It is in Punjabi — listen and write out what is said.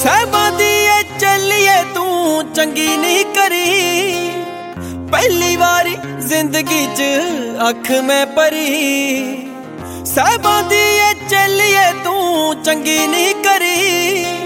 ਸਾਹਿਬਾਂ ਦੀ ਏ ਚੱਲੀਏ ਤੂੰ ਚੰਗੀ ਨਹੀਂ ਕਰੀ। ਪਹਿਲੀ ਵਾਰੀ ਜ਼ਿੰਦਗੀ 'ਚ ਅੱਖ ਮੈਂ ਭਰੀ। ਸਾਹਿਬਾਂ ਦੀ ਏ ਚੱਲੀਏ ਤੂੰ ਚੰਗੀ ਨਹੀਂ ਕਰੀ।